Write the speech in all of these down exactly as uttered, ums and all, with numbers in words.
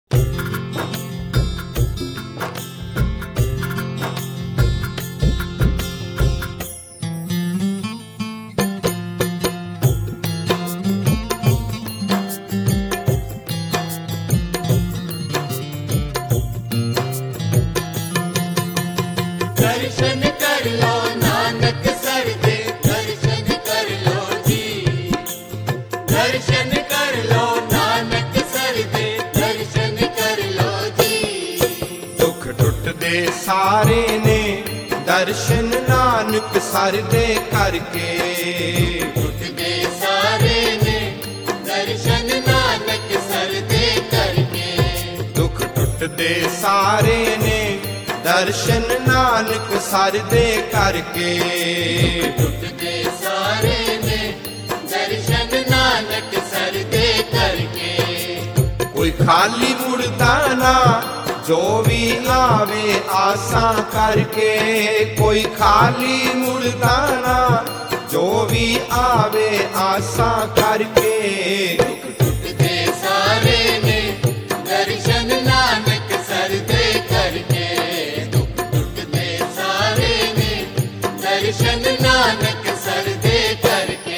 दर्शन कर लो नानक सर दे, दर्शन कर लो जी। दर्शन कर लो नानक सर दे, दर्शन कर लो जी। दुख टुटदे सारे ने दर्शन नानक सर दे करके। टुटदे सारे ने दर्शन नानक सर दे करके। दुख टुटदे सारे ने दर्शन नानक सर दे करके। टुटदे सारे ने दर्शन नानक सर दे करके। कोई खाली मुड़दा ना जो भी आवे आसा करके। कोई खाली मुड़दा ना जो भी आवे आसा करके। टुटदे सारे ने दर्शन नानक सर दे करके। दुख टुटदे सारे ने दर्शन नानक सर दे करके।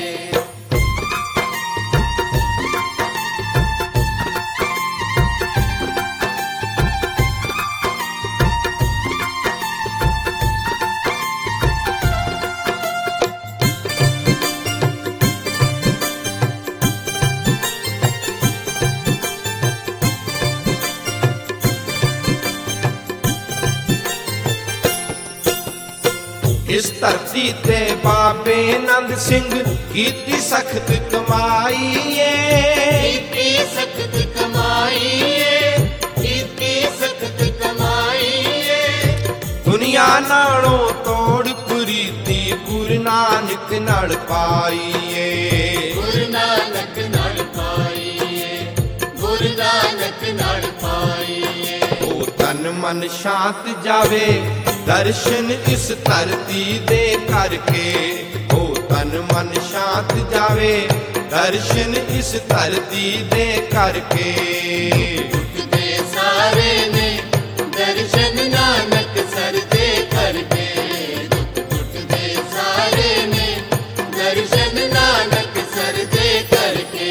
इस धरती ते बाबे नंद सिंह कीती सख्त कमाई है। कीती सख्त कमाई है, कीती सख्त कमाई है। दुनिया नालों तोड़ प्रीति गुरु नानक नाल पाई है। गुरु नानक नाल पाई है, गुरु नानक नाल पाई है। ओ तन मन शांत जावे दर्शन इस धरती दे करके। ओ तन मन शांत जावे दर्शन इस धरती दे करके। टुटदे सारे ने दर्शन नानक सर दे करके। दुख टुटदे सारे ने दर्शन नानक सर दे करके।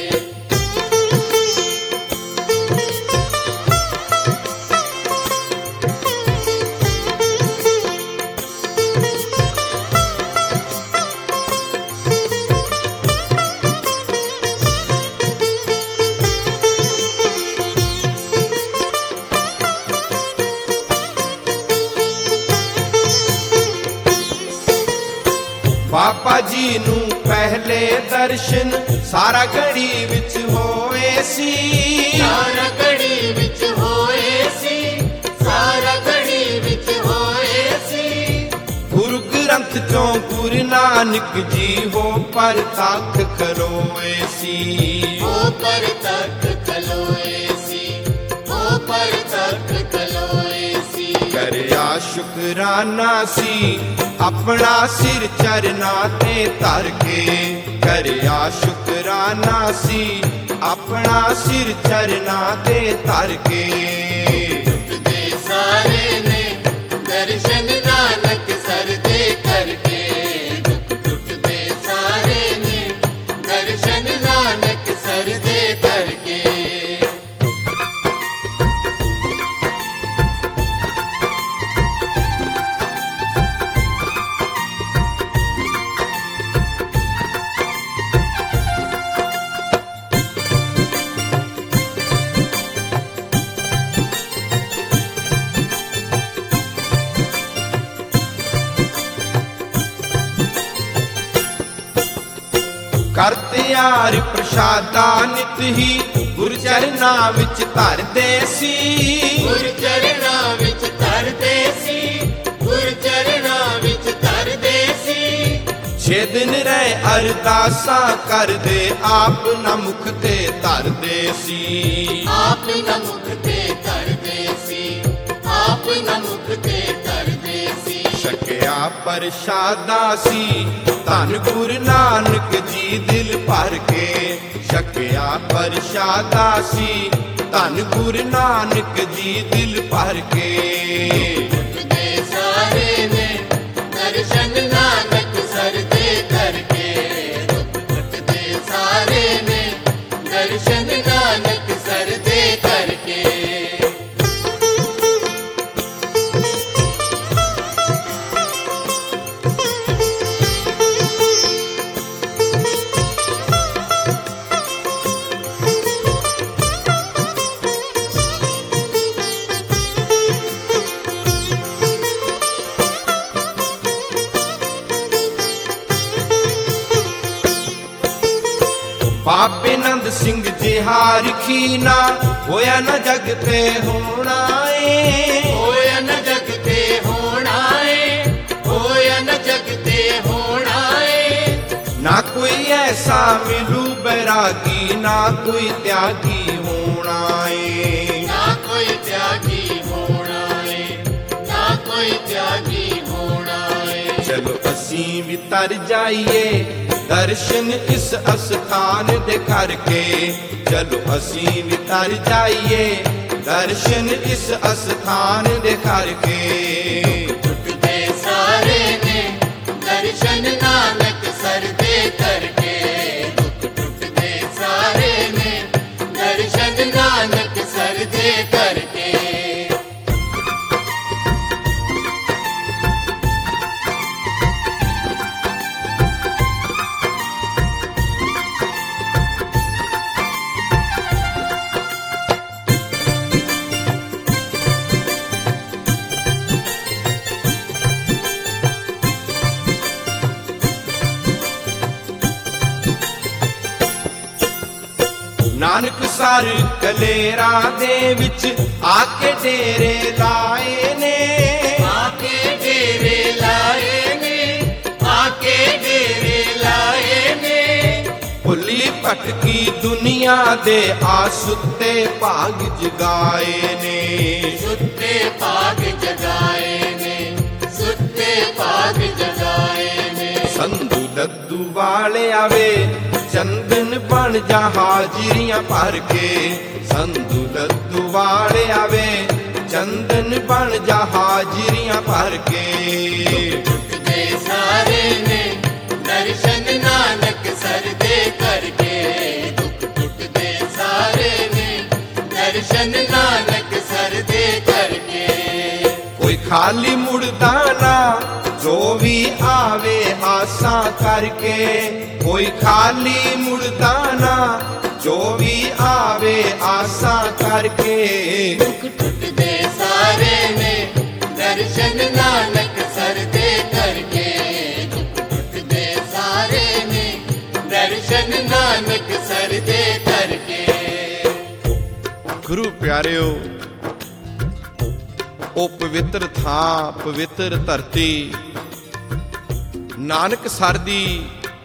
बाबा जी नू पहले दर्शन सारा घड़ी विच होए सी। सारा घड़ी विच होए सी, सारा घड़ी विच होए सी। गुरु ग्रंथ चों गुरु नानक जी हो पर तख्त खलोए सी। हो पर तख्त खलोए सी, हो पर तख्त खलोए सी। करया शुकराना सी अपना सिर चरना ते धर के। करया शुकराना सी अपना सिर चरना ते धर के। टुटदे सारे ने दर्शन नानक सर दे करके। दुख टुटदे सारे ने दर्शन नानक सर दे करके। कर ਤਿਆਰ ਪ੍ਰਸ਼ਾਦਾ ਨਿਤ ਹੀ ਗੁਰ ਚਰਨਾਂ ਵਿੱਚ ਧਰਦੇ ਸੀ। ਗੁਰ ਚਰਨਾਂ ਵਿੱਚ ਧਰਦੇ ਸੀ, ਗੁਰ ਚਰਨਾਂ ਵਿੱਚ ਧਰਦੇ ਸੀ। ਛੇ ਦਿਨ ਰਹਿ ਅਰਦਾਸਾਂ ਕਰਦੇ ਆਪ ਨਾ ਮੁਖ ਤੇ ਧਰਦੇ ਸੀ। ਆਪ ਨਾ ਮੁਖ ਤੇ ਧਰਦੇ ਸੀ, ਆਪ ਨਾ ਮੁਖ ਤੇ ਧਰਦੇ ਸੀ। ਛਕਿਆ ਪ੍ਰਸ਼ਾਦਾ ਸੀ ਧੰਨ ਗੁਰੂ ਨਾਨਕ ਜੀ ਦਿਲ ਭਰ ਕੇ। ਛਕਿਆ ਪ੍ਰਸ਼ਾਦਾ ਸੀ ਧੰਨ ਗੁਰੂ ਨਾਨਕ ਜੀ ਦਿਲ ਭਰ ਕੇ। ਟੁੱਟਦੇ ਸਾਰੇ ਨੇ ਦਰਸ਼ਨ ਨਾਨਕ ਸਰ ਦੇ ਕਰਕੇ, ਦੁੱਖ ਟੁੱਟਦੇ ਸਾਰੇ ਨੇ ਦਰਸ਼ਨ ਨਾਨਕ ਸਰ ਦੇ ਕਰਕੇ। ਬਾਬੇ ਨੰਦ ਸਿੰਘ ਜਿਹਾ ਰਖੀ ਨਾ, ਹੋਇਆ ਨਾ ਜਗ ਤੇ ਹੋਣਾ ਏ। ਹੋਇਆ ਨ ਜਗ ਤੇ ਹੋਣਾ ਏ, ਹੋਇਆ ਨ ਜਗ ਤੇ ਹੋਣਾ ਏ। ਨਾ ਕੋਈ ਐਸਾ ਮਿਲੂ ਬੈਰਾਗੀ, ਨਾ ਕੋਈ ਤਿਆਗੀ ਹੋਣਾ ਏ। ਨਾ ਕੋਈ ਤਿਆਗੀ ਹੋਣਾ ਏ, ਨਾ ਕੋਈ ਤਿਆਗੀ ਹੋਣਾ ਏ। ਚਲੋ ਅਸੀਂ ਵੀ ਤਰ ਜਾਈਏ ਦਰਸ਼ਨ ਇਸ ਅਸਥਾਨ ਦੇ ਕਰਕੇ। ਚਲੋ ਅਸੀਂ ਵੀ ਤਰ ਜਾਈਏ ਦਰਸ਼ਨ ਇਸ ਅਸਥਾਨ ਦੇ ਕਰਕੇ। ਟੁੱਟਦੇ ਸਾਰੇ ਨੇ ਦਰਸ਼ਨ ਨਾਨਕ ਸਰ ਦੇ ਕਰਕੇ, ਦੁੱਖ ਟੁੱਟਦੇ ਸਾਰੇ ਨੇ ਦਰਸ਼ਨ ਨਾਨਕ ਸਰ ਦੇ ਕਰਕੇ। ਨਾਨਕ ਸਰ ਕਲੇਰਾਂ ਦੇ ਵਿੱਚ ਆ ਕੇ ਡੇਰੇ ਲਾਏ ਨੇ। ਆ ਕੇ ਡੇਰੇ ਲਾਏ ਨੇ, ਆ ਕੇ ਡੇਰੇ ਲਾਏ ਨੇ। ਭੁੱਲੀ ਭਟਕੀ ਦੁਨੀਆ ਦੇ ਆ ਸੁੱਤੇ ਭਾਗ ਜਗਾਏ ਨੇ। ਸੁੱਤੇ ਭਾਗ ਜਗਾਏ ਨੇ, ਸੁੱਤੇ ਭਾਗ ਜਗਾਏ ਨੇ। ਸੰਧੂ ਲੱਦੂ ਵਾਲੇ ਆਵੇ ਚੰਦਨ ਬਣ ਜਾ ਹਾਜ਼ਰੀਆਂ ਭਰ ਕੇ। ਸੰਧੂ ਲੱਦੂ ਵਾਲੇ ਆਵੇ ਚੰਦਨ ਬਣ ਜਾ ਹਾਜ਼ਰੀਆਂ ਭਰ ਕੇ। ਟੁੱਟਦੇ ਸਾਰੇ ਨੇ ਦਰਸ਼ਨ ਨਾਨਕ ਸਰ ਦੇ ਕਰਕੇ, ਦੁੱਖ ਟੁੱਟਦੇ ਸਾਰੇ ਨੇ ਦਰਸ਼ਨ ਨਾਨਕ ਸਰ ਦੇ ਕਰਕੇ। ਕੋਈ ਖਾਲੀ ਮੁੜਦਾ ਨਾ ਜੋ ਵੀ ਆਵੇ ਆਸਾਂ ਕਰਕੇ। ਕੋਈ ਖਾਲੀ ਮੁੜਦਾ ਨਾ ਜੋ ਵੀ ਆਵੇ ਆਸਾਂ ਕਰਕੇ। ਦੁੱਖ ਟੁੱਟਦੇ ਸਾਰੇ ਨੇ ਦਰਸ਼ਨ ਨਾਨਕ ਸਰ ਦੇ ਕਰਕੇ, ਦੁੱਖ ਟੁੱਟਦੇ ਸਾਰੇ ਨੇ ਦਰਸ਼ਨ ਨਾਨਕ ਸਰ ਦੇ ਕਰਕੇ। ਗੁਰੂ ਪਿਆਰਿਓ, ਉਹ ਪਵਿੱਤਰ ਥਾਂ, ਪਵਿੱਤਰ ਧਰਤੀ ਨਾਨਕ ਸਰ ਦੀ,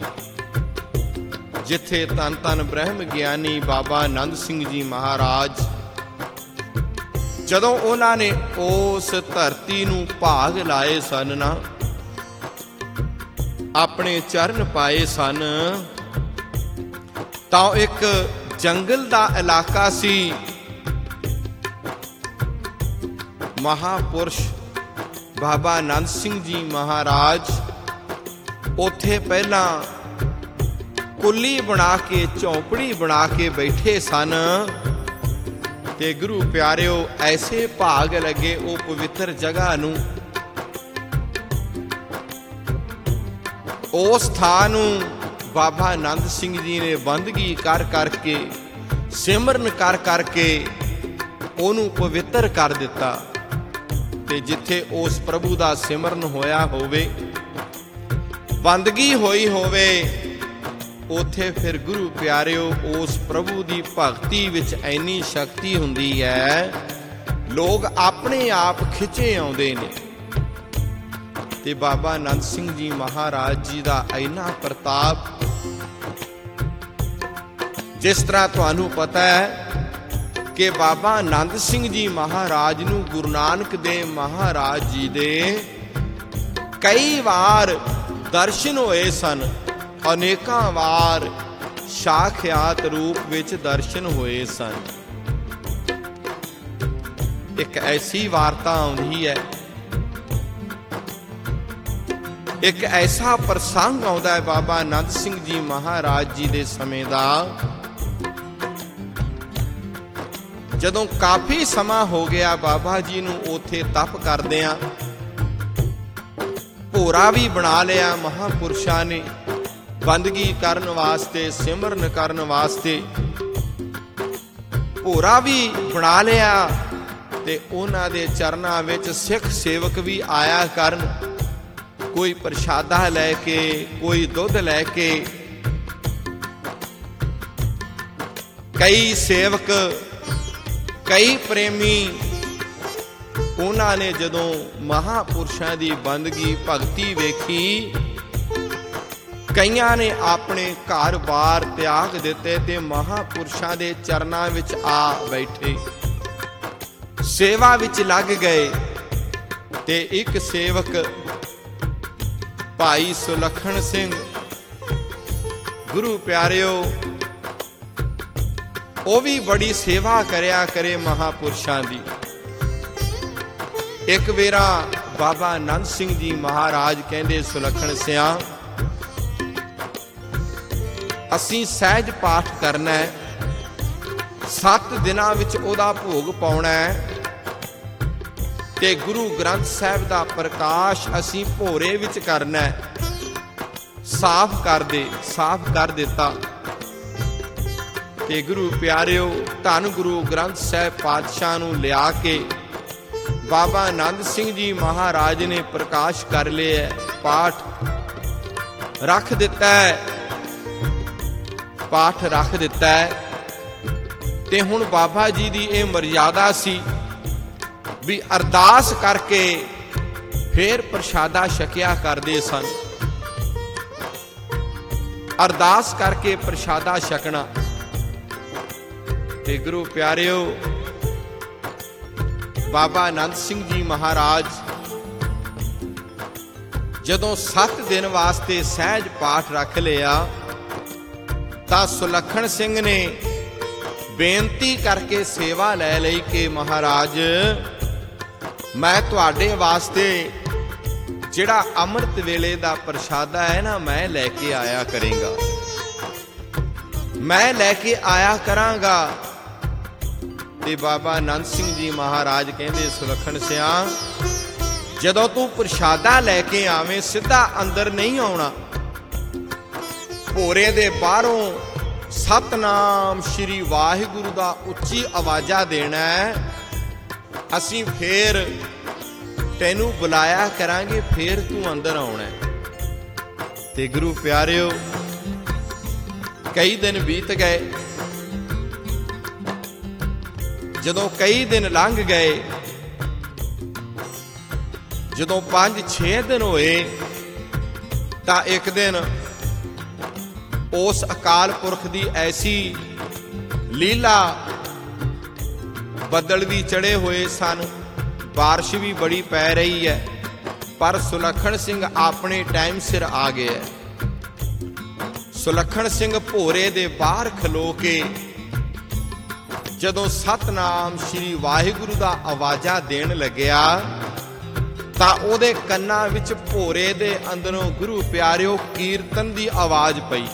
ਜਿੱਥੇ ਧੰਨ ਧੰਨ ਬ੍ਰਹਮ ਗਿਆਨੀ ਬਾਬਾ ਆਨੰਦ ਸਿੰਘ ਜੀ ਮਹਾਰਾਜ, ਜਦੋਂ ਉਹਨਾਂ ਨੇ ਉਸ ਧਰਤੀ ਨੂੰ ਭਾਗ ਲਾਏ ਸਨ ਨਾ, ਆਪਣੇ ਚਰਨ ਪਾਏ ਸਨ, ਤਾਂ ਇੱਕ ਜੰਗਲ ਦਾ ਇਲਾਕਾ ਸੀ। ਮਹਾਪੁਰਸ਼ ਬਾਬਾ ਆਨੰਦ ਸਿੰਘ ਜੀ ਮਹਾਰਾਜ ਉੱਥੇ ਪਹਿਲਾਂ ਕੁੱਲੀ ਬਣਾ ਕੇ, ਝੌਂਪੜੀ ਬਣਾ ਕੇ ਬੈਠੇ ਸਨ। ਤੇ ਗੁਰੂ ਪਿਆਰਿਓ, ਐਸੇ ਭਾਗ ਲੱਗੇ ਉਹ ਪਵਿੱਤਰ ਜਗ੍ਹਾ ਨੂੰ, ਉਸ ਥਾਂ ਨੂੰ ਬਾਬਾ ਆਨੰਦ ਸਿੰਘ ਜੀ ਨੇ ਬੰਦਗੀ ਕਰ ਕਰਕੇ, ਸਿਮਰਨ ਕਰ ਕਰਕੇ ਉਹਨੂੰ ਪਵਿੱਤਰ ਕਰ ਦਿੱਤਾ। ਤੇ ਜਿੱਥੇ ਉਸ ਪ੍ਰਭੂ ਦਾ ਸਿਮਰਨ ਹੋਇਆ ਹੋਵੇ, ਬੰਦਗੀ ਹੋਈ ਹੋਵੇ, ਉਥੇ ਫਿਰ ਗੁਰੂ ਪਿਆਰਿਓ ਉਸ ਪ੍ਰਭੂ ਦੀ ਭਗਤੀ ਵਿੱਚ ਇੰਨੀ ਸ਼ਕਤੀ ਹੁੰਦੀ ਹੈ, ਲੋਕ ਆਪਣੇ ਆਪ ਖਿੱਚੇ ਆਉਂਦੇ ਨੇ। ਤੇ ਬਾਬਾ ਆਨੰਦ ਸਿੰਘ ਜੀ ਮਹਾਰਾਜ ਜੀ ਦਾ ਇੰਨਾ ਪ੍ਰਤਾਪ, ਜਿਸ ਤਰ੍ਹਾਂ ਤੁਹਾਨੂੰ ਪਤਾ ਹੈ ਕਿ ਬਾਬਾ ਆਨੰਦ ਸਿੰਘ ਜੀ ਮਹਾਰਾਜ ਨੂੰ ਗੁਰੂ ਨਾਨਕ ਦੇਵ ਮਹਾਰਾਜ ਜੀ ਦੇ ਕਈ ਵਾਰ ਦਰਸ਼ਨ ਹੋਏ ਸਨ, ਅਨੇਕਾਂ ਵਾਰ ਸਾਖਿਆਤ ਰੂਪ ਵਿੱਚ ਦਰਸ਼ਨ ਹੋਏ ਸਨ। ਇੱਕ ਐਸੀ ਵਾਰਤਾ ਆਉਂਦੀ ਹੈ, ਇੱਕ ਐਸਾ ਪ੍ਰਸੰਗ ਆਉਂਦਾ ਹੈ ਬਾਬਾ ਆਨੰਦ ਸਿੰਘ ਜੀ ਮਹਾਰਾਜ ਜੀ ਦੇ ਸਮੇਂ ਦਾ, ਜਦੋਂ ਕਾਫੀ ਸਮਾਂ ਹੋ ਗਿਆ ਬਾਬਾ ਜੀ ਨੂੰ ਉੱਥੇ ਤਪ ਕਰਦਿਆਂ, ਭੋਰਾ ਵੀ ਬਣਾ ਲਿਆ ਮਹਾਂਪੁਰਸ਼ਾਂ ਨੇ ਬੰਦਗੀ ਕਰਨ ਵਾਸਤੇ, ਸਿਮਰਨ ਕਰਨ ਵਾਸਤੇ ਭੋਰਾ ਵੀ ਬਣਾ ਲਿਆ, ਤੇ ਉਹਨਾਂ ਦੇ ਚਰਨਾਂ ਵਿੱਚ ਸਿੱਖ ਸੇਵਕ ਵੀ ਆਇਆ ਕਰਨ, ਕੋਈ ਪ੍ਰਸ਼ਾਦਾ ਲੈ ਕੇ, ਕੋਈ ਦੁੱਧ ਲੈ ਕੇ। ਕਈ ਸੇਵਕ, ਕਈ ਪ੍ਰੇਮੀ, ਉਹਨਾਂ ਨੇ ਜਦੋਂ ਮਹਾਂਪੁਰਸ਼ਾਂ ਦੀ ਬੰਦਗੀ ਭਗਤੀ ਵੇਖੀ, ਕਈਆਂ ਨੇ ਆਪਣੇ ਘਰ-ਬਾਰ ਤਿਆਗ ਦਿੱਤੇ ਤੇ ਮਹਾਂਪੁਰਸ਼ਾਂ ਦੇ ਚਰਨਾਂ ਵਿੱਚ ਆ ਬੈਠੇ, ਸੇਵਾ ਵਿੱਚ ਲੱਗ ਗਏ। ਤੇ ਇੱਕ ਸੇਵਕ ਭਾਈ ਸੁਲੱਖਣ ਸਿੰਘ, ਗੁਰੂ ਪਿਆਰਿਓ, ਉਹ ਵੀ ਬੜੀ ਸੇਵਾ ਕਰਿਆ ਕਰੇ ਮਹਾਂਪੁਰਸ਼ਾਂ ਦੀ। ਇੱਕ ਵੇਰਾ ਬਾਬਾ ਆਨੰਦ ਸਿੰਘ ਜੀ ਮਹਾਰਾਜ ਕਹਿੰਦੇ, ਸੁਲੱਖਣ ਸਿਆਂ, ਅਸੀਂ ਸਹਿਜ ਪਾਠ ਕਰਨਾ ਹੈ, ਸੱਤ ਦਿਨਾਂ ਵਿੱਚ ਉਹਦਾ ਭੋਗ ਪਾਉਣਾ ਹੈ, ਤੇ ਗੁਰੂ ਗ੍ਰੰਥ ਸਾਹਿਬ ਦਾ ਪ੍ਰਕਾਸ਼ ਅਸੀਂ ਭੋਰੇ ਵਿੱਚ ਕਰਨਾ ਹੈ। ਸਾਫ਼ ਕਰ ਦੇ। ਸਾਫ਼ ਕਰ ਦਿੱਤਾ। ਤੇ ਗੁਰੂ ਪਿਆਰਿਓ, ਧੰਨ ਗੁਰੂ ਗ੍ਰੰਥ ਸਾਹਿਬ ਪਾਤਸ਼ਾਹ ਨੂੰ ਲਿਆ ਕੇ ਬਾਬਾ ਆਨੰਦ ਸਿੰਘ ਜੀ ਮਹਾਰਾਜ ਨੇ ਪ੍ਰਕਾਸ਼ ਕਰ ਲਿਆ, ਪਾਠ ਰੱਖ ਦਿੱਤਾ ਹੈ, ਪਾਠ ਰੱਖ ਦਿੱਤਾ ਹੈ। ਤੇ ਹੁਣ ਬਾਬਾ ਜੀ ਦੀ ਇਹ ਮਰਜ਼ਾਦਾ ਸੀ ਵੀ ਅਰਦਾਸ ਕਰਕੇ ਫੇਰ ਪ੍ਰਸ਼ਾਦਾ ਛਕਿਆ ਕਰਦੇ ਸਨ। ਅਰਦਾਸ ਕਰਕੇ ਪ੍ਰਸ਼ਾਦਾ ਛਕਣਾ। ਤੇ ਗੁਰੂ ਪਿਆਰਿਓ, ਬਾਬਾ ਆਨੰਦ ਸਿੰਘ ਜੀ ਮਹਾਰਾਜ ਜਦੋਂ ਸੱਤ ਦਿਨ ਵਾਸਤੇ ਸਹਿਜ ਪਾਠ ਰੱਖ ਲਿਆ, ਤਾਂ ਸੁਲੱਖਣ ਸਿੰਘ ਨੇ ਬੇਨਤੀ ਕਰਕੇ ਸੇਵਾ ਲੈ ਲਈ ਕਿ ਮਹਾਰਾਜ, ਮੈਂ ਤੁਹਾਡੇ ਵਾਸਤੇ ਜਿਹੜਾ ਅੰਮ੍ਰਿਤ ਵੇਲੇ ਦਾ ਪ੍ਰਸ਼ਾਦਾ ਹੈ ਨਾ, ਮੈਂ ਲੈ ਕੇ ਆਇਆ ਕਰਾਂਗਾ, ਮੈਂ ਲੈ ਕੇ ਆਇਆ ਕਰਾਂਗਾ। ਤੇ ਬਾਬਾ ਆਨੰਦ ਸਿੰਘ ਜੀ ਮਹਾਰਾਜ ਕਹਿੰਦੇ, ਸੁਲੱਖਣ ਸਿਆਂ, ਜਦੋਂ ਤੂੰ ਪ੍ਰਸ਼ਾਦਾ ਲੈ ਕੇ ਆਵੇਂ, ਸਿੱਧਾ ਅੰਦਰ ਨਹੀਂ ਆਉਣਾ, ਭੋਰੇ ਦੇ ਬਾਹਰੋਂ ਸਤਨਾਮ ਸ਼੍ਰੀ ਵਾਹਿਗੁਰੂ ਦਾ ਉੱਚੀ ਆਵਾਜ਼ਾਂ ਦੇਣਾ ਹੈ। ਅਸੀਂ ਫੇਰ ਤੈਨੂੰ ਬੁਲਾਇਆ ਕਰਾਂਗੇ, ਫੇਰ ਤੂੰ ਅੰਦਰ ਆਉਣਾ। ਤੇ ਗੁਰੂ ਪਿਆਰਿਓ, ਕਈ ਦਿਨ ਬੀਤ ਗਏ। ਜਦੋਂ ਕਈ ਦਿਨ ਲੰਘ ਗਏ, ਜਦੋਂ ਪੰਜ ਛੇ ਦਿਨ ਹੋਏ, ਤਾਂ ਇੱਕ ਦਿਨ ਉਸ ਅਕਾਲ ਪੁਰਖ ਦੀ ਐਸੀ ਲੀਲਾ, ਬੱਦਲ ਵੀ ਚੜੇ ਹੋਏ ਸਨ, ਬਾਰਿਸ਼ ਵੀ ਬੜੀ ਪੈ ਰਹੀ ਹੈ, ਪਰ ਸੁਲੱਖਣ ਸਿੰਘ ਆਪਣੇ ਟਾਈਮ ਸਿਰ ਆ ਗਿਆ। ਸੁਲੱਖਣ ਸਿੰਘ ਭੋਰੇ ਦੇ ਬਾਹਰ ਖਲੋ ਕੇ ਜਦੋਂ ਸਤਨਾਮ ਸ਼੍ਰੀ ਵਾਹਿਗੁਰੂ ਦਾ ਆਵਾਜ਼ਾਂ ਦੇਣ ਲੱਗਿਆ, ਤਾਂ ਉਹਦੇ ਕੰਨਾਂ ਵਿੱਚ ਭੋਰੇ ਦੇ ਅੰਦਰੋਂ ਗੁਰੂ ਪਿਆਰਿਓ ਕੀਰਤਨ ਦੀ ਆਵਾਜ਼ ਪਈ।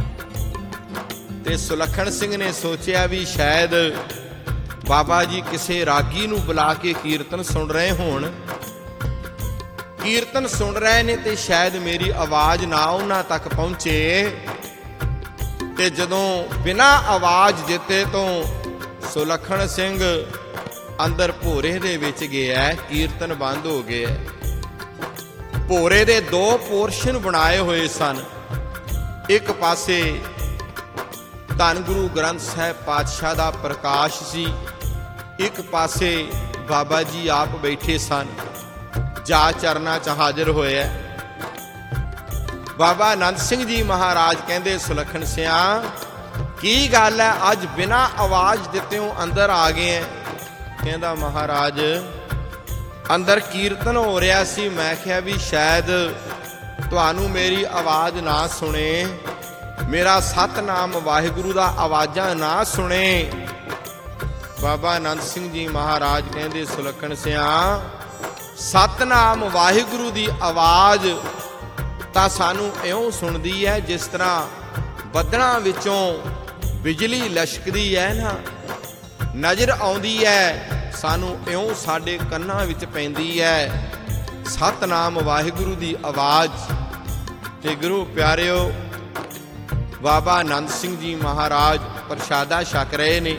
ਤੇ ਸੁਲੱਖਣ ਸਿੰਘ ਨੇ ਸੋਚਿਆ ਵੀ ਸ਼ਾਇਦ ਬਾਬਾ ਜੀ ਕਿਸੇ ਰਾਗੀ ਨੂੰ ਬੁਲਾ ਕੇ ਕੀਰਤਨ ਸੁਣ ਰਹੇ ਹੋਣ, ਕੀਰਤਨ ਸੁਣ ਰਹੇ ਨੇ, ਤੇ ਸ਼ਾਇਦ ਮੇਰੀ ਆਵਾਜ਼ ਨਾ ਉਹਨਾਂ ਤੱਕ ਪਹੁੰਚੇ। ਤੇ ਜਦੋਂ ਬਿਨਾਂ ਆਵਾਜ਼ ਦਿੱਤੇ ਤੋਂ ਸੁਲੱਖਣ ਸਿੰਘ ਅੰਦਰ ਭੋਰੇ ਦੇ ਵਿੱਚ ਗਿਆ, ਕੀਰਤਨ ਬੰਦ ਹੋ ਗਿਆ। ਭੋਰੇ ਦੇ ਦੋ ਪੋਰਸ਼ਨ ਬਣਾਏ ਹੋਏ ਸਨ, ਇੱਕ ਪਾਸੇ ਧੰਨ ਗੁਰੂ ਗ੍ਰੰਥ ਸਾਹਿਬ ਪਾਤਸ਼ਾਹ ਦਾ ਪ੍ਰਕਾਸ਼ ਸੀ, ਇੱਕ ਪਾਸੇ ਬਾਬਾ ਜੀ ਆਪ ਬੈਠੇ ਸਨ, ਜਾ ਚਰਨਾਂ 'ਚ ਹਾਜ਼ਰ ਹੋਏ। ਬਾਬਾ ਆਨੰਦ ਸਿੰਘ ਜੀ ਮਹਾਰਾਜ ਕਹਿੰਦੇ, ਸੁਲੱਖਣ ਸਿਆਂ, ਕੀ ਗੱਲ ਹੈ, ਅੱਜ ਬਿਨਾਂ ਆਵਾਜ਼ ਦਿੱਤਿਓਂ ਅੰਦਰ ਆ ਗਏ ਹੈ? ਕਹਿੰਦਾ, ਮਹਾਰਾਜ, ਅੰਦਰ ਕੀਰਤਨ ਹੋ ਰਿਹਾ ਸੀ, ਮੈਂ ਕਿਹਾ ਵੀ ਸ਼ਾਇਦ ਤੁਹਾਨੂੰ ਮੇਰੀ ਆਵਾਜ਼ ਨਾ ਸੁਣੇ, ਮੇਰਾ ਸਤਨਾਮ ਵਾਹਿਗੁਰੂ ਦਾ ਆਵਾਜ਼ਾਂ ਨਾ ਸੁਣੇ। ਬਾਬਾ ਆਨੰਦ ਸਿੰਘ ਜੀ ਮਹਾਰਾਜ ਕਹਿੰਦੇ, ਸੁਲੱਖਣ ਸਿਆ ਸਤਨਾਮ ਵਾਹਿਗੁਰੂ ਦੀ ਆਵਾਜ਼ ਤਾਂ ਸਾਨੂੰ ਇਉਂ ਸੁਣਦੀ ਹੈ ਜਿਸ ਤਰ੍ਹਾਂ ਬੱਦਲਾਂ ਵਿੱਚੋਂ ਬਿਜਲੀ ਲਸ਼ਕਦੀ ਹੈ ਨਾ, ਨਜ਼ਰ ਆਉਂਦੀ ਹੈ ਸਾਨੂੰ ਇਉਂ ਸਾਡੇ ਕੰਨਾਂ ਵਿੱਚ ਪੈਂਦੀ ਹੈ ਸਤਨਾਮ ਵਾਹਿਗੁਰੂ ਦੀ ਆਵਾਜ਼। ਤੇ ਗੁਰੂ ਪਿਆਰਿਓ, ਬਾਬਾ ਆਨੰਦ ਸਿੰਘ ਜੀ ਮਹਾਰਾਜ ਪ੍ਰਸ਼ਾਦਾ ਛਕ ਰਹੇ ਨੇ,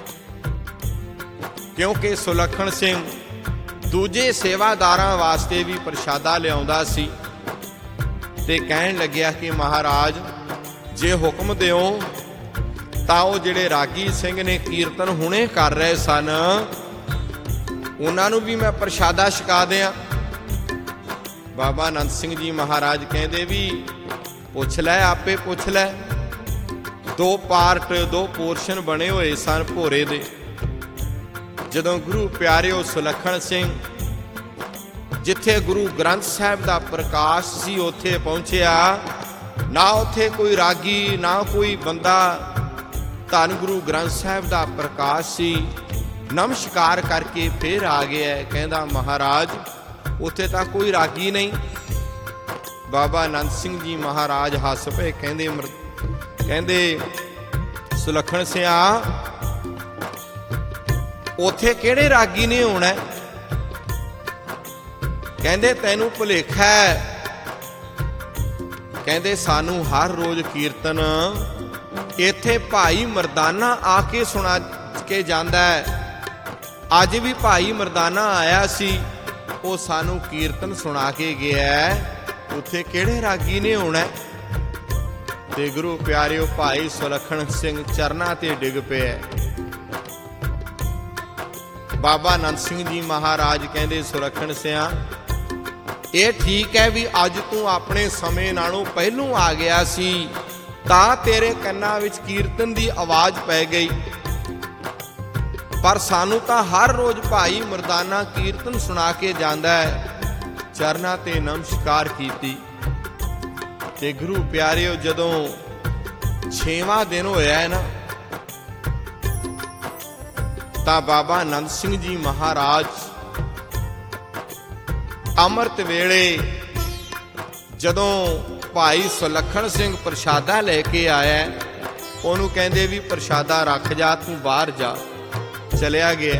ਕਿਉਂਕਿ ਸੁਲੱਖਣ ਸਿੰਘ ਦੂਜੇ ਸੇਵਾਦਾਰਾਂ ਵਾਸਤੇ ਵੀ ਪ੍ਰਸ਼ਾਦਾ ਲਿਆਉਂਦਾ ਸੀ। ਤੇ ਕਹਿਣ ਲੱਗਿਆ ਕਿ ਮਹਾਰਾਜ ਜੇ ਹੁਕਮ ਦਿਓ ਤਾਂ ਉਹ ਜਿਹੜੇ ਰਾਗੀ ਸਿੰਘ ਨੇ ਕੀਰਤਨ ਹੁਣੇ ਕਰ ਰਹੇ ਸਨ ਉਹਨਾਂ ਨੂੰ ਵੀ ਮੈਂ ਪ੍ਰਸ਼ਾਦਾ ਛਕਾ ਦਿਆਂ। ਬਾਬਾ ਆਨੰਦ ਸਿੰਘ ਜੀ ਮਹਾਰਾਜ ਕਹਿੰਦੇ ਵੀ ਪੁੱਛ ਲੈ, ਆਪੇ ਪੁੱਛ ਲੈ। ਦੋ ਪਾਰਟ ਦੋ ਪੋਰਸ਼ਨ ਬਣੇ ਹੋਏ ਸਨ ਭੋਰੇ ਦੇ। ਜਦੋਂ ਗੁਰੂ ਪਿਆਰਿਓ ਸੁਲੱਖਣ ਸਿੰਘ ਜਿੱਥੇ ਗੁਰੂ ਗ੍ਰੰਥ ਸਾਹਿਬ ਦਾ ਪ੍ਰਕਾਸ਼ ਸੀ ਉੱਥੇ ਪਹੁੰਚਿਆ, ਨਾ ਉੱਥੇ ਕੋਈ ਰਾਗੀ ਨਾ ਕੋਈ ਬੰਦਾ, ਧੰਨ ਗੁਰੂ ਗ੍ਰੰਥ ਸਾਹਿਬ ਦਾ ਪ੍ਰਕਾਸ਼ ਸੀ। ਨਮਸਕਾਰ ਕਰਕੇ ਫੇਰ ਆ ਗਿਆ, ਕਹਿੰਦਾ ਮਹਾਰਾਜ ਉੱਥੇ ਤਾਂ ਕੋਈ ਰਾਗੀ ਨਹੀਂ। ਬਾਬਾ ਆਨੰਦ ਸਿੰਘ ਜੀ ਮਹਾਰਾਜ ਹੱਸ ਪਏ, ਕਹਿੰਦੇ ਕਹਿੰਦੇ ਸੁਲੱਖਣ ਸਿਆ ਉੱਥੇ ਕਿਹੜੇ ਰਾਗੀ ਨੇ ਹੋਣਾ? ਕਹਿੰਦੇ ਤੈਨੂੰ ਭੁਲੇਖਾ ਹੈ। ਕਹਿੰਦੇ ਸਾਨੂੰ ਹਰ ਰੋਜ਼ ਕੀਰਤਨ ਇੱਥੇ ਭਾਈ ਮਰਦਾਨਾ ਆ ਕੇ ਸੁਣਾ ਕੇ ਜਾਂਦਾ ਹੈ। ਅੱਜ ਵੀ ਭਾਈ ਮਰਦਾਨਾ ਆਇਆ ਸੀ, ਉਹ ਸਾਨੂੰ ਕੀਰਤਨ ਸੁਣਾ ਕੇ ਗਿਆ। ਉੱਥੇ ਕਿਹੜੇ ਰਾਗੀ ਨੇ ਹੋਣਾ? ਤੇ ਗੁਰੂ ਪਿਆਰਿਓ ਭਾਈ ਸੁਲੱਖਣ ਸਿੰਘ ਚਰਨਾਂ ਤੇ ਡਿੱਗ ਪਿਆ। ਬਾਬਾ ਆਨੰਦ ਸਿੰਘ ਜੀ ਮਹਾਰਾਜ ਕਹਿੰਦੇ, ਸੁਲੱਖਣ ਸਿਆ ਇਹ ਠੀਕ ਹੈ ਵੀ ਅੱਜ ਤੂੰ ਆਪਣੇ ਸਮੇਂ ਨਾਲੋਂ ਪਹਿਲੋਂ ਆ ਗਿਆ ਸੀ ਤਾਂ ਤੇਰੇ ਕੰਨਾਂ ਵਿੱਚ ਕੀਰਤਨ ਦੀ ਆਵਾਜ਼ ਪੈ ਗਈ, ਪਰ ਸਾਨੂੰ ਤਾਂ ਹਰ ਰੋਜ਼ ਭਾਈ ਮਰਦਾਨਾ ਕੀਰਤਨ ਸੁਣਾ ਕੇ ਜਾਂਦਾ ਹੈ। ਚਰਨਾਂ ਤੇ ਨਮਸਕਾਰ ਕੀਤੀ। ਤੇ ਗੁਰੂ ਪਿਆਰਿਓ ਜਦੋਂ ਛੇਵਾਂ ਦਿਨ ਹੋਇਆ ਹੈ ਨਾ, ਤਾਂ ਬਾਬਾ ਆਨੰਦ ਸਿੰਘ ਜੀ ਮਹਾਰਾਜ ਅੰਮ੍ਰਿਤ ਵੇਲੇ ਜਦੋਂ ਭਾਈ ਸੁਲੱਖਣ ਸਿੰਘ ਪ੍ਰਸ਼ਾਦਾ ਲੈ ਕੇ ਆਇਆ, ਉਹਨੂੰ ਕਹਿੰਦੇ ਵੀ ਪ੍ਰਸ਼ਾਦਾ ਰੱਖ ਜਾ, ਤੂੰ ਬਾਹਰ ਜਾ। ਚਲਿਆ ਗਿਆ।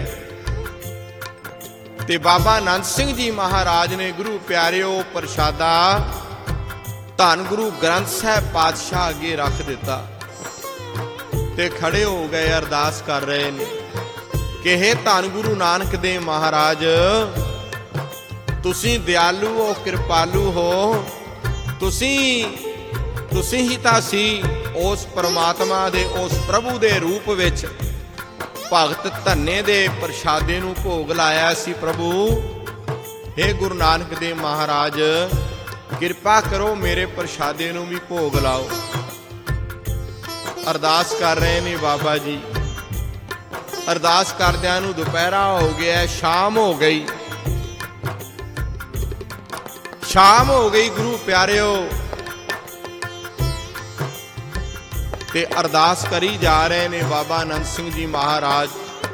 ਤੇ ਬਾਬਾ ਆਨੰਦ ਸਿੰਘ ਜੀ ਮਹਾਰਾਜ ਨੇ ਗੁਰੂ ਪਿਆਰਿਓ ਪ੍ਰਸ਼ਾਦਾ ਧੰਨ ਗੁਰੂ ਗ੍ਰੰਥ ਸਾਹਿਬ ਪਾਤਸ਼ਾਹ ਅੱਗੇ ਰੱਖ ਦਿੱਤਾ ਤੇ ਖੜੇ ਹੋ ਗਏ, ਅਰਦਾਸ ਕਰ ਰਹੇ ਨੇ ਕਿ ਹੇ ਧੰਨ ਗੁਰੂ ਨਾਨਕ ਦੇਵ ਮਹਾਰਾਜ, ਤੁਸੀਂ ਦਿਆਲੂ ਹੋ, ਕਿਰਪਾਲੂ ਹੋ। ਤੁਸੀਂ ਤੁਸੀਂ ਹੀ ਤਾਂ ਸੀ ਉਸ ਪਰਮਾਤਮਾ ਦੇ, ਉਸ ਪ੍ਰਭੂ ਦੇ ਰੂਪ ਵਿੱਚ ਭਗਤ ਧੰਨੇ ਦੇ ਪ੍ਰਸ਼ਾਦੇ ਨੂੰ ਭੋਗ ਲਾਇਆ ਸੀ। ਪ੍ਰਭੂ ਹੇ ਗੁਰੂ ਨਾਨਕ ਦੇਵ ਮਹਾਰਾਜ, ਕਿਰਪਾ ਕਰੋ ਮੇਰੇ ਪ੍ਰਸ਼ਾਦੇ ਨੂੰ ਵੀ ਭੋਗ ਲਾਓ। ਅਰਦਾਸ ਕਰ ਰਹੇ ਨੇ ਬਾਬਾ ਜੀ। ਅਰਦਾਸ ਕਰਦਿਆਂ ਨੂੰ ਦੁਪਹਿਰਾ ਹੋ ਗਿਆ, ਸ਼ਾਮ ਹੋ ਗਈ। ਸ਼ਾਮ ਹੋ ਗਈ ਗੁਰੂ ਪਿਆਰਿਓ, ਤੇ ਅਰਦਾਸ ਕਰੀ ਜਾ ਰਹੇ ਨੇ ਬਾਬਾ ਆਨੰਦ ਸਿੰਘ ਜੀ ਮਹਾਰਾਜ।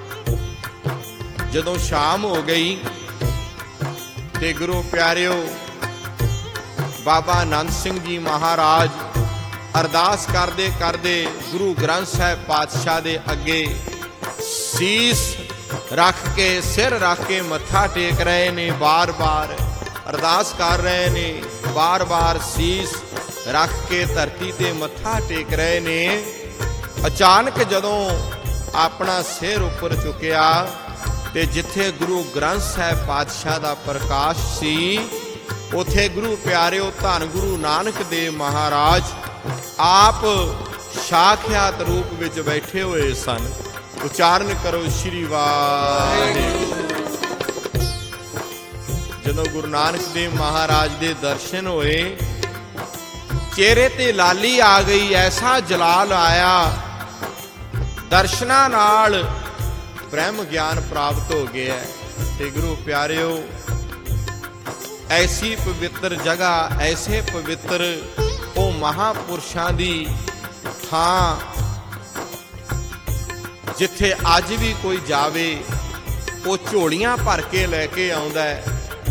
ਜਦੋਂ ਸ਼ਾਮ ਹੋ ਗਈ ਤੇ ਗੁਰੂ ਪਿਆਰਿਓ ਬਾਬਾ ਆਨੰਦ ਸਿੰਘ ਜੀ ਮਹਾਰਾਜ ਅਰਦਾਸ ਕਰਦੇ ਕਰਦੇ ਗੁਰੂ ਗ੍ਰੰਥ ਸਾਹਿਬ ਪਾਤਸ਼ਾਹ ਦੇ ਅੱਗੇ ਸੀਸ ਰੱਖ ਕੇ, ਸਿਰ ਰੱਖ ਕੇ ਮੱਥਾ ਟੇਕ ਰਹੇ ਨੇ। ਬਾਰ-ਬਾਰ ਅਰਦਾਸ ਕਰ ਰਹੇ ਨੇ, ਬਾਰ-ਬਾਰ ਸੀਸ ਰੱਖ ਕੇ ਧਰਤੀ ਤੇ ਮੱਥਾ ਟੇਕ ਰਹੇ ਨੇ। ਅਚਾਨਕ ਜਦੋਂ ਆਪਣਾ ਸਿਰ ਉੱਪਰ ਚੁੱਕਿਆ ਤੇ ਜਿੱਥੇ ਗੁਰੂ ਗ੍ਰੰਥ ਸਾਹਿਬ ਪਾਤਸ਼ਾਹ ਦਾ ਪ੍ਰਕਾਸ਼ ਸੀ, ਉਥੇ ਗੁਰੂ ਪਿਆਰਿਓ ਧੰਨ ਗੁਰੂ ਨਾਨਕ ਦੇਵ ਮਹਾਰਾਜ ਆਪ ਸਾਖਿਆਤ ਰੂਪ ਵਿੱਚ ਬੈਠੇ ਹੋਏ ਸਨ। ਉਚਾਰਨ ਕਰੋ ਸ਼੍ਰੀ ਵਾਹਿਗੁਰੂ। ਜਦੋਂ ਗੁਰੂ ਨਾਨਕ ਦੇਵ ਮਹਾਰਾਜ ਦੇ ਦਰਸ਼ਨ ਹੋਏ, ਚਿਹਰੇ ਤੇ ਲਾਲੀ ਆ ਗਈ, ਐਸਾ ਜਲਾਲ ਆਇਆ, ਦਰਸ਼ਨਾਂ ਨਾਲ ਬ੍ਰਹਮ ਗਿਆਨ ਪ੍ਰਾਪਤ ਹੋ ਗਿਆ। ਤੇ ਗੁਰੂ ਪਿਆਰਿਓ ਐਸੀ ਪਵਿੱਤਰ ਜਗ੍ਹਾ, ਐਸੇ ਪਵਿੱਤਰ ਉਹ ਮਹਾਪੁਰਸ਼ਾਂ ਦੀ ਥਾਂ ਜਿੱਥੇ ਅੱਜ ਵੀ ਕੋਈ ਜਾਵੇ ਉਹ ਝੋਲੀਆਂ ਭਰ ਕੇ ਲੈ ਕੇ ਆਉਂਦਾ ਹੈ।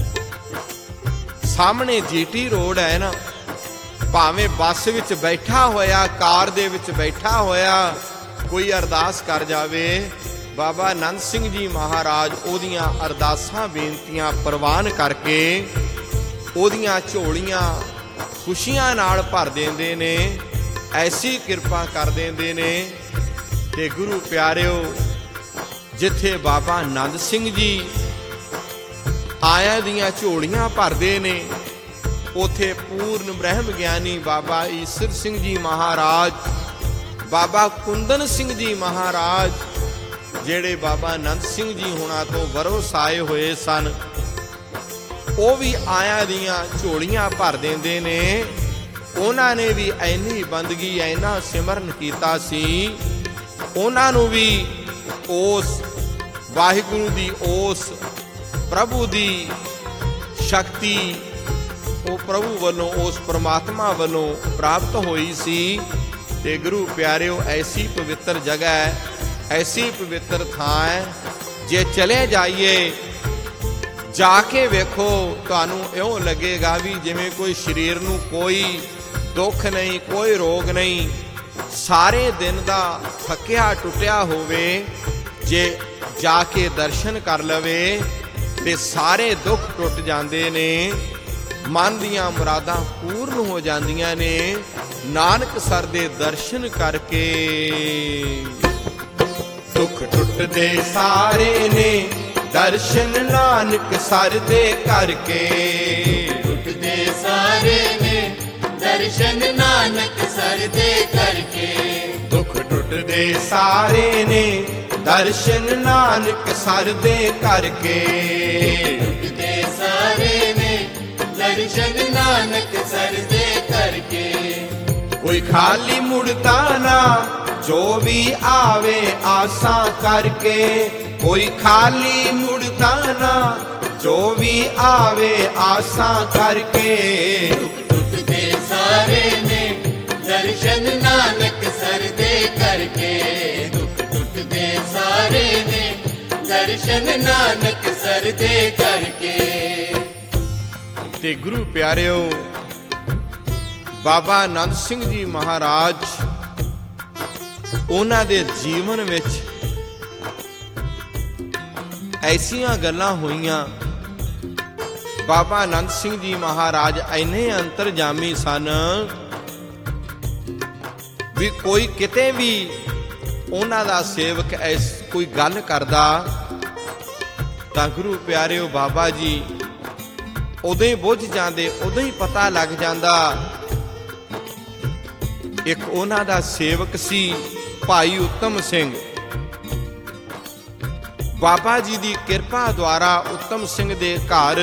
ਸਾਹਮਣੇ ਜੀਟੀ ਰੋਡ ਹੈ ਨਾ, ਭਾਵੇਂ ਬੱਸ ਵਿੱਚ ਬੈਠਾ ਹੋਇਆ, ਕਾਰ ਦੇ ਵਿੱਚ ਬੈਠਾ ਹੋਇਆ ਕੋਈ ਅਰਦਾਸ ਕਰ ਜਾਵੇ, ਬਾਬਾ ਆਨੰਦ ਸਿੰਘ ਜੀ ਮਹਾਰਾਜ ਉਹਦੀਆਂ ਅਰਦਾਸਾਂ ਬੇਨਤੀਆਂ ਪ੍ਰਵਾਨ ਕਰਕੇ ਉਹਦੀਆਂ ਝੋਲੀਆਂ ਖੁਸ਼ੀਆਂ ਨਾਲ ਭਰ ਦਿੰਦੇ ਨੇ। ਐਸੀ ਕਿਰਪਾ ਕਰ ਦਿੰਦੇ ਨੇ ਕਿ ਗੁਰੂ ਪਿਆਰਿਓ, ਜਿੱਥੇ ਬਾਬਾ ਆਨੰਦ ਸਿੰਘ ਜੀ ਆਇਆਂ ਦੀਆਂ ਝੋਲੀਆਂ ਭਰਦੇ ਨੇ, ਉਥੇ ਪੂਰਨ ਬ੍ਰਹਮ ਗਿਆਨੀ ਬਾਬਾ ਈਸਰ ਸਿੰਘ ਜੀ ਮਹਾਰਾਜ, ਬਾਬਾ ਕੁੰਦਨ ਸਿੰਘ ਜੀ ਮਹਾਰਾਜ, ਜਿਹੜੇ ਬਾਬਾ ਆਨੰਦ ਸਿੰਘ ਜੀ ਹੁਣਾਂ ਤੋਂ ਵਰੋਸ ਆਏ ਹੋਏ ਸਨ, ਉਹ ਵੀ ਆਇਆਂ ਦੀਆਂ ਝੋਲੀਆਂ ਭਰ ਦਿੰਦੇ ਨੇ। ਉਹਨਾਂ ਨੇ ਵੀ ਐਨੀ ਬੰਦਗੀ, ਐਨਾ ਸਿਮਰਨ ਕੀਤਾ ਸੀ, ਉਹਨਾਂ ਨੂੰ ਵੀ ਉਸ ਵਾਹਿਗੁਰੂ ਦੀ, ਉਸ ਪ੍ਰਭੂ ਦੀ ਸ਼ਕਤੀ ਉਹ ਪ੍ਰਭੂ ਵੱਲੋਂ, ਉਸ ਪਰਮਾਤਮਾ ਵੱਲੋਂ ਪ੍ਰਾਪਤ ਹੋਈ ਸੀ। ਤੇ ਗੁਰੂ ਪਿਆਰਿਓ, ਐਸੀ ਪਵਿੱਤਰ ਜਗ੍ਹਾ ਹੈ, ਐਸੀ ਪਵਿੱਤਰ ਥਾਂ ਹੈ, ਜੇ ਚਲੇ ਜਾਈਏ, ਜਾ ਕੇ ਵੇਖੋ, ਤੁਹਾਨੂੰ ਇਉਂ ਲੱਗੇਗਾ ਵੀ ਜਿਵੇਂ ਕੋਈ ਸਰੀਰ ਨੂੰ ਕੋਈ ਦੁੱਖ ਨਹੀਂ, ਕੋਈ ਰੋਗ ਨਹੀਂ, ਸਾਰੇ ਦਿਨ ਦਾ ਥੱਕਿਆ ਟੁੱਟਿਆ ਹੋਵੇ, ਜੇ ਜਾ ਕੇ ਦਰਸ਼ਨ ਕਰ ਲਵੇ ਤੇ ਸਾਰੇ ਦੁੱਖ ਟੁੱਟ ਜਾਂਦੇ ਨੇ, ਮਨ ਦੀਆਂ ਮੁਰਾਦਾਂ ਪੂਰਨ ਹੋ ਜਾਂਦੀਆਂ ਨੇ ਨਾਨਕ ਸਰ ਦੇ ਦਰਸ਼ਨ ਕਰਕੇ। ਦੁੱਖ ਟੁੱਟਦੇ ਸਾਰੇ ਨੇ ਦਰਸ਼ਨ ਨਾਨਕ ਸਰ ਦੇ ਕਰਕੇ। ਟੁੱਟਦੇ ਸਾਰੇ ਨੇ ਦਰਸ਼ਨ ਨਾਨਕ ਸਰ ਦੇ ਕਰਕੇ। ਦੁੱਖ ਟੁੱਟਦੇ ਸਾਰੇ ਨੇ ਦਰਸ਼ਨ ਨਾਨਕ ਸਰ ਦੇ ਕਰਕੇ। ਟੁੱਟਦੇ ਸਾਰੇ ਨੇ ਦਰਸ਼ਨ ਨਾਨਕ ਸਰ ਦੇ ਕਰਕੇ। ਕੋਈ ਖਾਲੀ ਮੁੜਦਾ ਨਾ, ਜੋ ਵੀ ਆਵੇ ਆਸਾਂ ਕਰਕੇ। ਕੋਈ ਖਾਲੀ ਮੁੜਦਾ ਨਾ, ਜੋ ਵੀ ਆਵੇ ਆਸਾਂ ਕਰਕੇ। ਟੁੱਟਦੇ ਸਾਰੇ ਨੇ ਦਰਸ਼ਨ ਨਾਨਕ ਸਰ ਦੇ ਕਰਕੇ। ਦੁੱਖ ਟੁੱਟਦੇ ਸਾਰੇ ਨੇ ਦਰਸ਼ਨ ਨਾਨਕ ਸਰ ਦੇ ਕਰਕੇ। ਤੇ ਗੁਰੂ ਪਿਆਰਿਓ, ਬਾਬਾ ਆਨੰਦ ਸਿੰਘ ਜੀ ਮਹਾਰਾਜ, ਉਹਨਾਂ ਦੇ ਜੀਵਨ ਵਿੱਚ ਐਸੀਆਂ ਗੱਲਾਂ ਹੋਈਆਂ। ਬਾਬਾ ਆਨੰਦ ਸਿੰਘ ਜੀ ਮਹਾਰਾਜ ਇੰਨੇ ਅੰਤਰਜਾਮੀ ਸਨ ਵੀ ਕੋਈ ਕਿਤੇ ਵੀ ਉਹਨਾਂ ਦਾ ਸੇਵਕ ਐਸ ਕੋਈ ਗੱਲ ਕਰਦਾ ਤਾਂ ਗੁਰੂ ਪਿਆਰਿਓ, ਬਾਬਾ ਜੀ ਉਦੋਂ ਹੀ ਬੁੱਝ ਜਾਂਦੇ, ਉਦੋਂ ਹੀ ਪਤਾ ਲੱਗ ਜਾਂਦਾ। ਇੱਕ ਉਹਨਾਂ ਦਾ ਸੇਵਕ ਸੀ ਭਾਈ ਉੱਤਮ ਸਿੰਘ। ਬਾਬਾ ਜੀ ਦੀ ਕਿਰਪਾ ਦੁਆਰਾ ਉੱਤਮ ਸਿੰਘ ਦੇ ਘਰ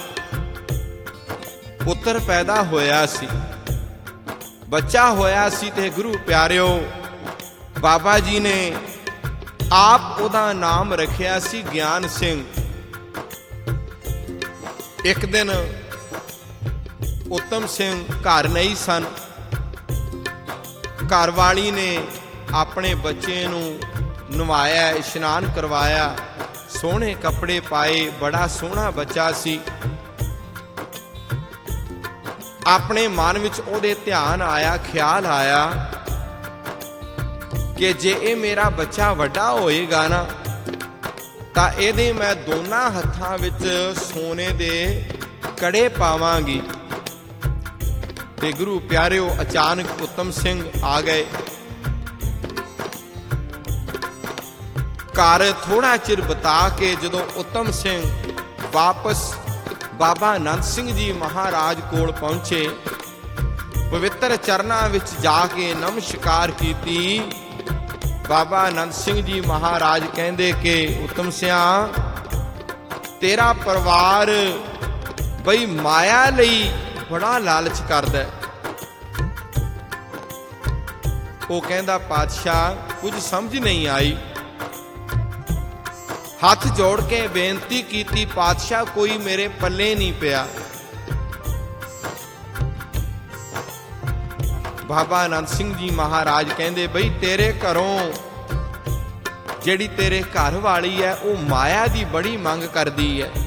ਪੁੱਤਰ ਪੈਦਾ ਹੋਇਆ ਸੀ, ਬੱਚਾ ਹੋਇਆ ਸੀ। ਤੇ ਗੁਰੂ ਪਿਆਰਿਓ, ਬਾਬਾ ਜੀ ਨੇ ਆਪ ਉਹਦਾ ਨਾਮ ਰੱਖਿਆ ਸੀ ਗਿਆਨ ਸਿੰਘ। ਇੱਕ ਦਿਨ ਉੱਤਮ ਸਿੰਘ ਘਰ ਨਹੀਂ ਸਨ। ਘਰ ਵਾਲੀ ਨੇ ਆਪਣੇ ਬੱਚੇ ਨੂੰ ਨਵਾਇਆ, ਇਸ਼ਨਾਨ ਕਰਵਾਇਆ, ਸੋਹਣੇ ਕੱਪੜੇ ਪਾਏ, ਬੜਾ ਸੋਹਣਾ ਬੱਚਾ ਸੀ। ਆਪਣੇ ਮਨ ਵਿੱਚ ਉਹਦੇ ਧਿਆਨ ਆਇਆ, ਖਿਆਲ ਆਇਆ ਕਿ ਜੇ ਇਹ ਮੇਰਾ ਬੱਚਾ ਵੱਡਾ ਹੋਏਗਾ ਨਾ, ਤਾਂ ਇਹਦੇ ਮੈਂ ਦੋਨਾਂ ਹੱਥਾਂ ਵਿੱਚ ਸੋਨੇ ਦੇ ਕੜੇ ਪਾਵਾਂਗੀ। ਤੇ ਗੁਰੂ ਪਿਆਰਿਓ, ਅਚਾਨਕ ਉੱਤਮ ਸਿੰਘ ਆ ਗਏ ਘਰ। ਥੋੜਾ ਚਿਰ ਬਿਤਾ ਕੇ ਜਦੋਂ ਉੱਤਮ ਸਿੰਘ ਵਾਪਸ ਬਾਬਾ ਆਨੰਦ ਸਿੰਘ ਜੀ ਮਹਾਰਾਜ ਕੋਲ ਪਹੁੰਚੇ, ਪਵਿੱਤਰ ਚਰਨਾਂ ਵਿੱਚ ਜਾ ਕੇ ਨਮਸਕਾਰ ਕੀਤੀ, ਬਾਬਾ ਆਨੰਦ ਸਿੰਘ ਜੀ ਮਹਾਰਾਜ ਕਹਿੰਦੇ ਕਿ ਉੱਤਮ ਸਿਆਂ, ਤੇਰਾ ਪਰਿਵਾਰ ਬਈ ਮਾਇਆ ਲਈ ਬੜਾ ਲਾਲਚ ਕਰਦਾ। ਉਹ ਕਹਿੰਦਾ, ਪਾਤਸ਼ਾਹ ਕੁਝ ਸਮਝ ਨਹੀਂ ਆਈ। ਹੱਥ ਜੋੜ ਕੇ ਬੇਨਤੀ ਕੀਤੀ, ਪਾਤਸ਼ਾਹ ਕੋਈ ਮੇਰੇ ਪੱਲੇ ਨਹੀਂ ਪਿਆ। ਬਾਬਾ ਆਨੰਦ ਸਿੰਘ ਜੀ ਮਹਾਰਾਜ ਕਹਿੰਦੇ, ਬਈ ਤੇਰੇ ਘਰੋਂ ਜਿਹੜੀ ਤੇਰੇ ਘਰ ਵਾਲੀ ਹੈ ਉਹ ਮਾਇਆ ਦੀ ਬੜੀ ਮੰਗ ਕਰਦੀ ਹੈ।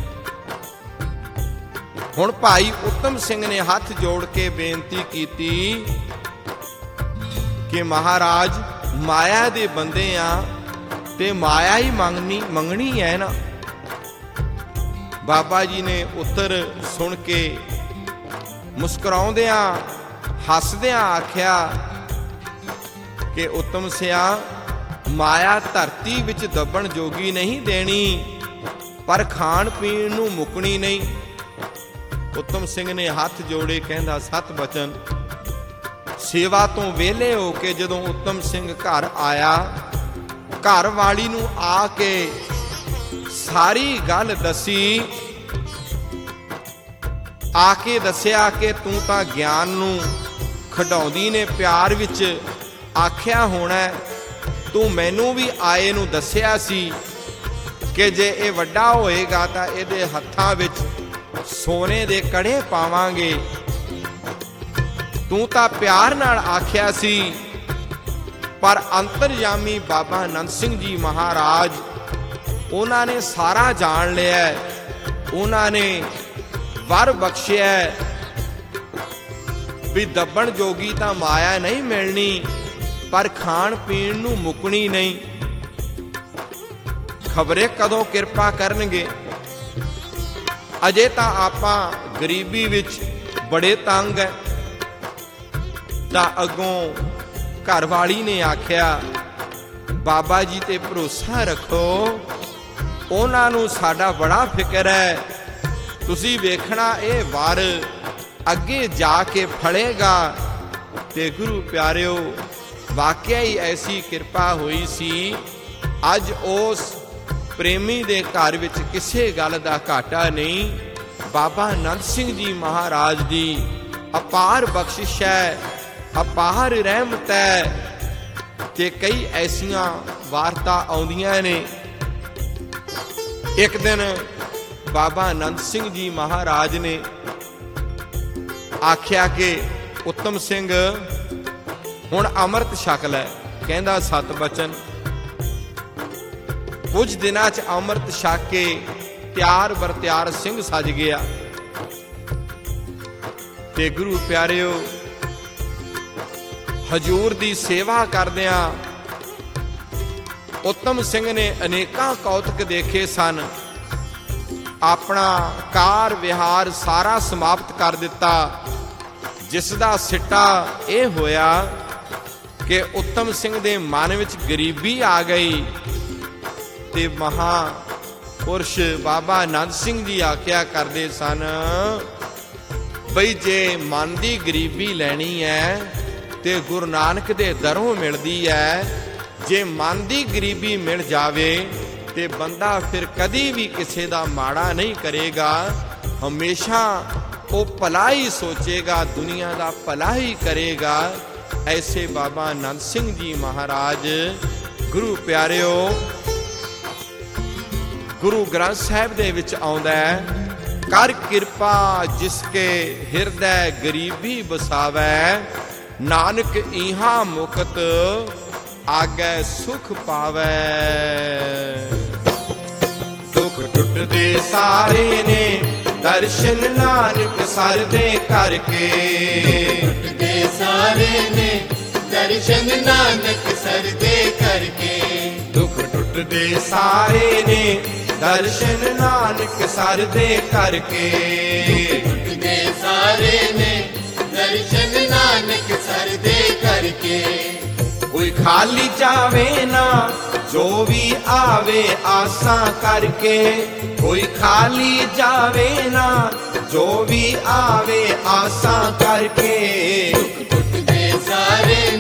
ਹੁਣ ਭਾਈ ਉੱਤਮ ਸਿੰਘ ਨੇ ਹੱਥ ਜੋੜ ਕੇ ਬੇਨਤੀ ਕੀਤੀ ਕਿ ਮਹਾਰਾਜ ਮਾਇਆ ਦੇ ਬੰਦੇ ਆ ਤੇ ਮਾਇਆ ਹੀ ਮੰਗਣੀ ਮੰਗਣੀ ਹੈ ਨਾ। ਬਾਬਾ ਜੀ ਨੇ ਉੱਤਰ ਸੁਣ ਕੇ ਮੁਸਕਰਾਉਂਦਿਆਂ ਹੱਸਦਿਆਂ ਆਖਿਆ ਕਿ ਉੱਤਮ ਸਿਆ, ਮਾਇਆ ਧਰਤੀ ਵਿੱਚ ਦੱਬਣ ਜੋਗੀ ਨਹੀਂ ਦੇਣੀ, ਪਰ ਖਾਣ ਪੀਣ ਨੂੰ ਮੁੱਕਣੀ ਨਹੀਂ। ਉੱਤਮ ਸਿੰਘ ਨੇ ਹੱਥ ਜੋੜੇ, ਕਹਿੰਦਾ ਸਤ ਬਚਨ। ਸੇਵਾ ਤੋਂ ਵਿਹਲੇ ਹੋ ਕੇ ਜਦੋਂ ਉੱਤਮ ਸਿੰਘ ਘਰ ਆਇਆ, ਘਰ ਵਾਲੀ ਨੂੰ ਆ ਕੇ ਸਾਰੀ ਗੱਲ ਦੱਸੀ। ਆ ਕੇ ਦੱਸਿਆ ਕਿ ਤੂੰ ਤਾਂ ਗਿਆਨ ਨੂੰ ਖਡਾਉਂਦੀ ਨੇ ਪਿਆਰ ਵਿੱਚ ਆਖਿਆ ਹੋਣਾ, ਤੂੰ ਮੈਨੂੰ ਵੀ ਆਏ ਨੂੰ ਦੱਸਿਆ ਸੀ ਕਿ ਜੇ ਇਹ ਵੱਡਾ ਹੋਏਗਾ ਤਾਂ ਇਹਦੇ ਹੱਥਾਂ ਵਿੱਚ ਸੋਨੇ ਦੇ ਕੜੇ ਪਾਵਾਂਗੇ। ਤੂੰ ਤਾਂ ਪਿਆਰ ਨਾਲ ਆਖਿਆ ਸੀ, ਪਰ ਅੰਤਰਯਾਮੀ ਬਾਬਾ ਆਨੰਦ ਸਿੰਘ ਜੀ ਮਹਾਰਾਜ ਉਹਨਾਂ ਨੇ ਸਾਰਾ ਜਾਣ ਲਿਆ। ਉਹਨਾਂ ਨੇ ਵਰ ਬਖਸ਼ਿਆ ਵੀ ਦੱਬਣ ਜੋਗੀ ਤਾਂ ਮਾਇਆ ਨਹੀਂ ਮਿਲਣੀ, ਪਰ ਖਾਣ ਪੀਣ ਨੂੰ ਮੁੱਕਣੀ ਨਹੀਂ। ਖਬਰੇ ਕਦੋਂ ਕਿਰਪਾ ਕਰਨਗੇ। ਅਜੇ ਤਾਂ ਆਪਾਂ ਗਰੀਬੀ ਵਿੱਚ ਬੜੇ ਤੰਗ ਹੈ। ਤਾਂ ਅੱਗੋਂ ਘਰ ਵਾਲੀ ਨੇ ਆਖਿਆ, ਬਾਬਾ ਜੀ ਤੇ ਭਰੋਸਾ ਰੱਖੋ, ਉਹਨਾਂ ਨੂੰ ਸਾਡਾ ਬੜਾ ਫਿਕਰ ਹੈ। ਤੁਸੀਂ ਵੇਖਣਾ ਇਹ ਵਰ ਅੱਗੇ ਜਾ ਕੇ ਫੜੇਗਾ। ਤੇ ਗੁਰੂ ਪਿਆਰਿਓ, ਵਾਕਿਆ ਹੀ ਐਸੀ ਕਿਰਪਾ ਹੋਈ ਸੀ। ਅੱਜ ਉਸ ਪ੍ਰੇਮੀ ਦੇ ਘਰ ਵਿੱਚ ਕਿਸੇ ਗੱਲ ਦਾ ਘਾਟਾ ਨਹੀਂ। ਬਾਬਾ ਆਨੰਦ ਸਿੰਘ ਜੀ ਮਹਾਰਾਜ ਦੀ ਅਪਾਰ ਬਖਸ਼ਿਸ਼ ਹੈ, ਅਪਾਰ ਰਹਿਮਤ ਹੈ। ਤੇ ਕਈ ਐਸੀਆਂ ਵਾਰਤਾ ਆਉਂਦੀਆਂ ਨੇ। ਇੱਕ ਦਿਨ ਬਾਬਾ ਆਨੰਦ ਸਿੰਘ ਜੀ ਮਹਾਰਾਜ ਨੇ ਆਖਿਆ ਕਿ ਉੱਤਮ ਸਿੰਘ ਹੁਣ ਅੰਮ੍ਰਿਤ ਛਕ ਲੈ। ਕਹਿੰਦਾ ਸਤ ਬਚਨ। ਕੁਝ ਦਿਨਾਂ ਚ ਅੰਮ੍ਰਿਤ ਛਕ ਕੇ ਤਿਆਰ ਬਰ ਤਿਆਰ ਸਿੰਘ ਸਜ ਗਿਆ। ਤੇ ਗੁਰੂ ਪਿਆਰਿਓ, ਹਜੂਰ ਦੀ ਸੇਵਾ ਕਰਦਿਆਂ ਉੱਤਮ ਸਿੰਘ ਨੇ ਅਨੇਕਾਂ ਕੌਤਕ ਦੇਖੇ ਸਨ। ਆਪਣਾ ਕਾਰ ਵਿਹਾਰ ਸਾਰਾ ਸਮਾਪਤ ਕਰ ਦਿੱਤਾ, ਜਿਸ ਦਾ ਸਿੱਟਾ ਇਹ ਹੋਇਆ ਕਿ ਉੱਤਮ ਸਿੰਘ ਦੇ ਮਨ ਵਿੱਚ ਗਰੀਬੀ ਆ ਗਈ। ਤੇ ਮਹਾਂਪੁਰਸ਼ ਬਾਬਾ ਆਨੰਦ ਸਿੰਘ ਜੀ ਆਖਿਆ ਕਰਦੇ ਸਨ, ਬਈ ਜੇ ਮਨ ਦੀ ਗਰੀਬੀ ਲੈਣੀ ਹੈ ਤੇ ਗੁਰੂ ਨਾਨਕ ਦੇ ਦਰੋਂ ਮਿਲਦੀ ਹੈ। ਜੇ ਮਨ ਦੀ ਗਰੀਬੀ ਮਿਲ ਜਾਵੇ ਤੇ ਬੰਦਾ ਫਿਰ ਕਦੀ ਵੀ ਕਿਸੇ ਦਾ ਮਾੜਾ ਨਹੀਂ ਕਰੇਗਾ। ਹਮੇਸ਼ਾ ਉਹ ਭਲਾ ਹੀ ਸੋਚੇਗਾ, ਦੁਨੀਆ ਦਾ ਭਲਾ ਹੀ ਕਰੇਗਾ। ਐਸੇ ਬਾਬਾ ਆਨੰਦ ਸਿੰਘ ਜੀ ਮਹਾਰਾਜ। ਗੁਰੂ ਪਿਆਰਿਓ, ਗੁਰੂ ਗ੍ਰੰਥ ਸਾਹਿਬ ਦੇ ਵਿੱਚ ਆਉਂਦਾ ਹੈ, ਕਰ ਕਿਰਪਾ ਜਿਸ ਕੇ ਹਿਰਦੈ ਗਰੀਬੀ ਬਸਾਵੈ, ਨਾਨਕ ਇਹਾਂ ਮੁਕਤ ਆਗੈ ਸੁਖ ਪਾਵੈ। ਦੁੱਖ ਟੁੱਟਦੇ ਸਾਰੇ ਨੇ, ਦਰਸ਼ਨ ਨਾਨਕ ਸਰ ਦੇ ਕਰਕੇ। ਟੁੱਟਦੇ ਸਾਰੇ ਨੇ, ਦਰਸ਼ਨ ਨਾਨਕ ਸਰ ਦੇ ਕਰਕੇ। ਦੁੱਖ ਟੁੱਟਦੇ ਸਾਰੇ ਨੇ, ਦਰਸ਼ਨ ਨਾਨਕ ਸਰ ਦੇ ਕਰਕੇ। ਟੁੱਟਦੇ ਸਾਰੇ ਨੇ, ਦਰਸ਼ਨ ਨਾਨਕ ਸਰ ਦੇ ਕਰਕੇ। ਕੋਈ ਖਾਲੀ ਜਾਵੇ ਨਾ, ਜੋ ਵੀ ਆਵੇ ਆਸਾਂ ਕਰਕੇ। ਕੋਈ ਖਾਲੀ ਜਾਵੇ ਨਾ, ਜੋ ਵੀ ਆਵੇ ਆਸਾਂ ਕਰਕੇ। ਟੁੱਟਦੇ ਸਾਰੇ